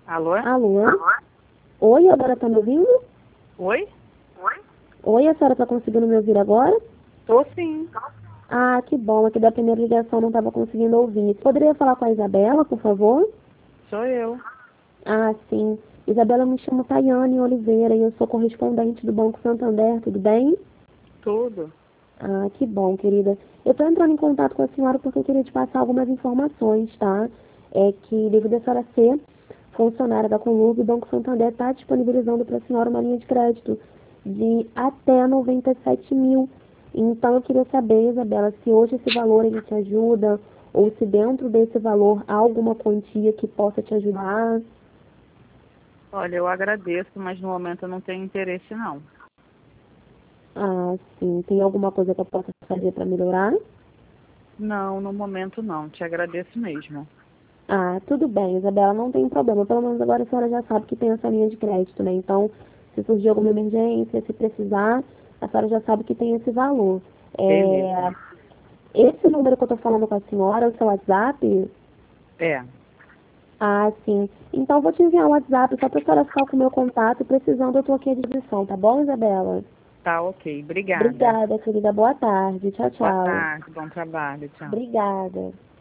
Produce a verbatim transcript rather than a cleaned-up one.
Alô? Alô? Oi, agora tá me ouvindo? Oi? Oi, a senhora tá conseguindo me ouvir agora? Tô sim. Ah, que bom, aqui da primeira ligação não estava conseguindo ouvir. Poderia falar com a Isabela, por favor? Sou eu. Ah, sim. Isabela, eu me chamo Tayane Oliveira e eu sou correspondente do Banco Santander, tudo bem? Tudo. Ah, que bom, querida. Eu tô entrando em contato com a senhora porque eu queria te passar algumas informações, tá? É que, devido a senhora ser funcionária da Conlurb, o Banco Santander está disponibilizando para a senhora uma linha de crédito de até noventa e sete mil. Então, eu queria saber, Isabela, se hoje esse valor ele te ajuda ou se dentro desse valor há alguma quantia que possa te ajudar. Olha, eu agradeço, mas no momento eu não tenho interesse não. Ah, sim. Tem alguma coisa que eu possa fazer para melhorar? Não, no momento não. Te agradeço mesmo. Ah, tudo bem, Isabela, não tem problema. Pelo menos agora a senhora já sabe que tem essa linha de crédito, né? Então, se surgir alguma emergência, se precisar, a senhora já sabe que tem esse valor. É... Beleza. Esse número que eu tô falando com a senhora é o seu WhatsApp? É. Ah, sim. Então, eu vou te enviar um WhatsApp só pra senhora ficar com o meu contato. Precisando, eu tô aqui à disposição, tá bom, Isabela? Tá ok. Obrigada. Obrigada, querida. Boa tarde. Tchau, Boa tchau. tarde. Bom trabalho. Tchau. Obrigada.